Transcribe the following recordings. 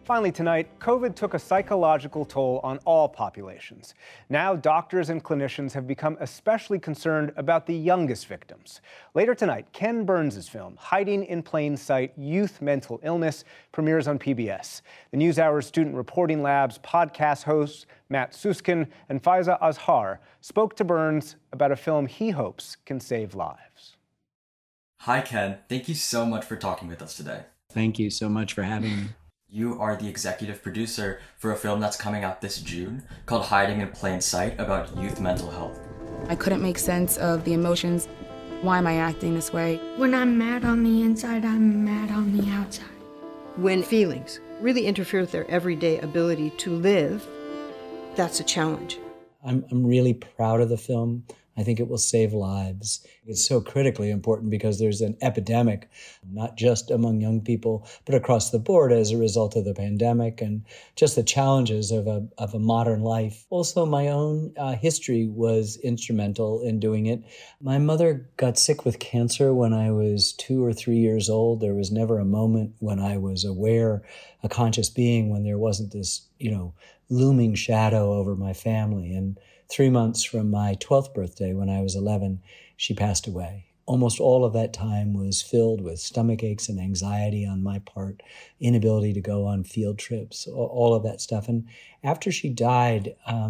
Finally tonight, COVID took a psychological toll on all populations. Now doctors and clinicians have become especially concerned about the youngest victims. Later tonight, Ken Burns' film, Hiding in Plain Sight, Youth Mental Illness, premieres on PBS. The NewsHour's Student Reporting Lab's podcast hosts, Matt Suskin and Faiza Azhar, spoke to Burns about a film he hopes can save lives. Hi, Ken. Thank you so much for talking with us today. Thank you so much for having me. You are the executive producer for a film that's coming out this June called Hiding in Plain Sight about youth mental health. I couldn't make sense of the emotions. Why am I acting this way? When I'm mad on the inside, I'm mad on the outside. When feelings really interfere with their everyday ability to live, that's a challenge. I'm really proud of the film. I think it will save lives. It's so critically important because there's an epidemic, not just among young people, but across the board as a result of the pandemic and just the challenges of a modern life. Also, my own history was instrumental in doing it. My mother got sick with cancer when I was 2 or 3 years old. There was never a moment when I was aware, a conscious being, when there wasn't this, looming shadow over my family. And 3 months from my 12th birthday, when I was 11, she passed away. Almost all of that time was filled with stomach aches and anxiety on my part, inability to go on field trips, all of that stuff. And after she died,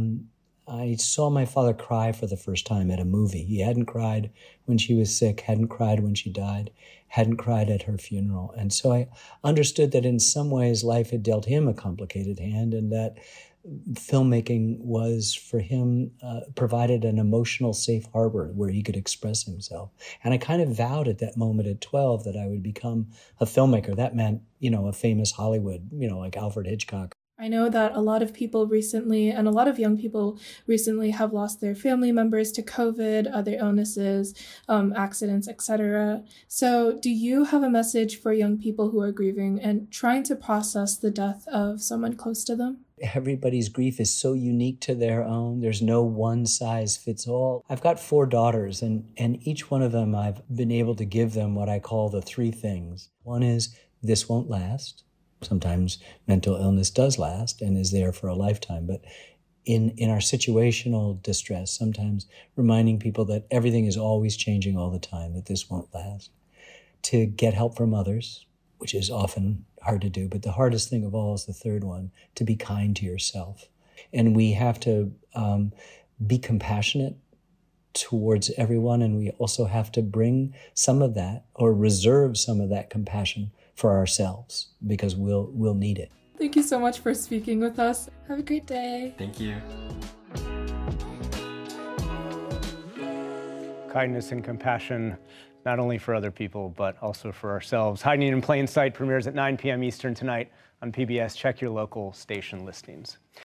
I saw my father cry for the first time at a movie. He hadn't cried when she was sick, hadn't cried when she died, hadn't cried at her funeral. And so I understood that in some ways life had dealt him a complicated hand, and that filmmaking was, for him, provided an emotional safe harbor where he could express himself. And I kind of vowed at that moment at 12 that I would become a filmmaker. That meant, a famous Hollywood, like Alfred Hitchcock. I know that a lot of people recently, and a lot of young people recently, have lost their family members to COVID, other illnesses, accidents, etc. So do you have a message for young people who are grieving and trying to process the death of someone close to them? Everybody's grief is so unique to their own. There's no one size fits all. I've got 4 daughters, and each one of them I've been able to give them what I call the 3 things. One is, this won't last. Sometimes mental illness does last and is there for a lifetime. But in our situational distress, sometimes reminding people that everything is always changing all the time, that this won't last. To get help from others, which is often hard to do. But the hardest thing of all is the 3rd one, to be kind to yourself. And we have to be compassionate towards everyone. And we also have to bring some of that, or reserve some of that compassion for ourselves, because we'll need it. Thank you so much for speaking with us. Have a great day. Thank you. Kindness and compassion, not only for other people, but also for ourselves. Hiding in Plain Sight premieres at 9 p.m. Eastern tonight on PBS. Check your local station listings.